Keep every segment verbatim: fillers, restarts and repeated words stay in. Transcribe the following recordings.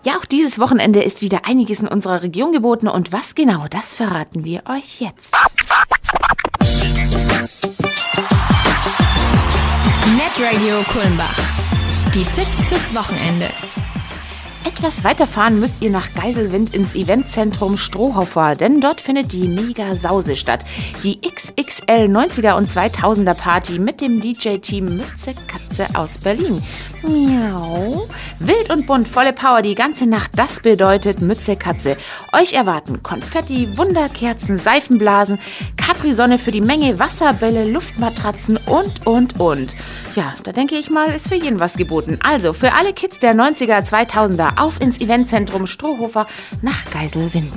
Ja, auch dieses Wochenende ist wieder einiges in unserer Region geboten und was genau, das verraten wir euch jetzt. Netradio Kulmbach. Die Tipps fürs Wochenende. Etwas weiterfahren müsst ihr nach Geiselwind ins Eventzentrum Strohhofer, denn dort findet die Mega-Sause statt. Die X X L neunziger und zweitausender Party mit dem D J-Team Mütze Katze aus Berlin. Miau. Wild und bunt, volle Power die ganze Nacht, das bedeutet Mütze Katze. Euch erwarten Konfetti, Wunderkerzen, Seifenblasen, Capri-Sonne für die Menge, Wasserbälle, Luftmatratzen und, und, und. Ja, da denke ich mal, ist für jeden was geboten. Also, für alle Kids der neunziger, zweitausender auf ins Eventzentrum Strohhofer nach Geiselwind.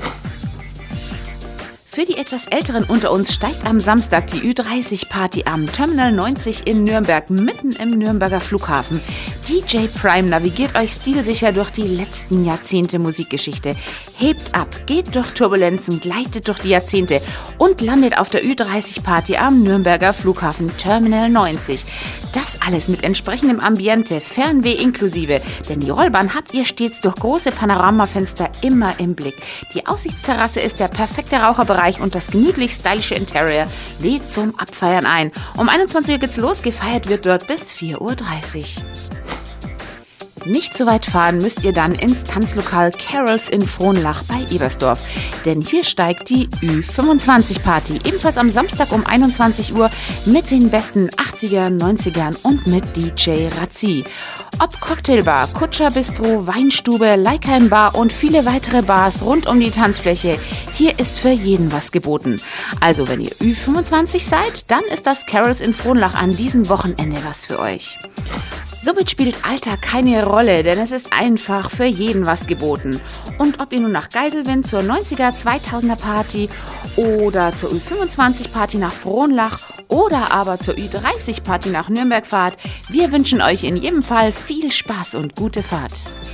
Für die etwas Älteren unter uns steigt am Samstag die Ü dreißig Party am Terminal neunzig in Nürnberg, mitten im Nürnberger Flughafen. D J Prime navigiert euch stilsicher durch die letzten Jahrzehnte Musikgeschichte. Hebt ab, geht durch Turbulenzen, gleitet durch die Jahrzehnte und landet auf der Ü dreißig Party am Nürnberger Flughafen Terminal neunzig. Das alles mit entsprechendem Ambiente, Fernweh inklusive, denn die Rollbahn habt ihr stets durch große Panoramafenster immer im Blick. Die Aussichtsterrasse ist der perfekte Raucherbereich und das gemütlich stylische Interior lädt zum Abfeiern ein. Um einundzwanzig Uhr geht's los, gefeiert wird dort bis vier Uhr dreißig. Nicht so weit fahren müsst ihr dann ins Tanzlokal Carols in Frohnlach bei Ebersdorf. Denn hier steigt die Ü fünfundzwanzig Party, ebenfalls am Samstag um einundzwanzig Uhr mit den besten achtzigern, neunzigern und mit D J Razzi. Ob Cocktailbar, Kutscher-Bistro, Weinstube, Leikheim-Bar und viele weitere Bars rund um die Tanzfläche, hier ist für jeden was geboten. Also wenn ihr Ü fünfundzwanzig seid, dann ist das Carols in Frohnlach an diesem Wochenende was für euch. Somit spielt Alter keine Rolle, denn es ist einfach für jeden was geboten. Und ob ihr nun nach Geiselwind zur neunziger, zweitausender Party oder zur Ü fünfundzwanzig Party nach Frohnlach oder aber zur Ü dreißig Party nach Nürnberg fahrt, wir wünschen euch in jedem Fall viel Spaß und gute Fahrt.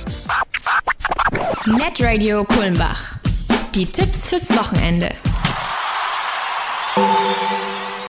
Netradio Kulmbach. Die Tipps fürs Wochenende.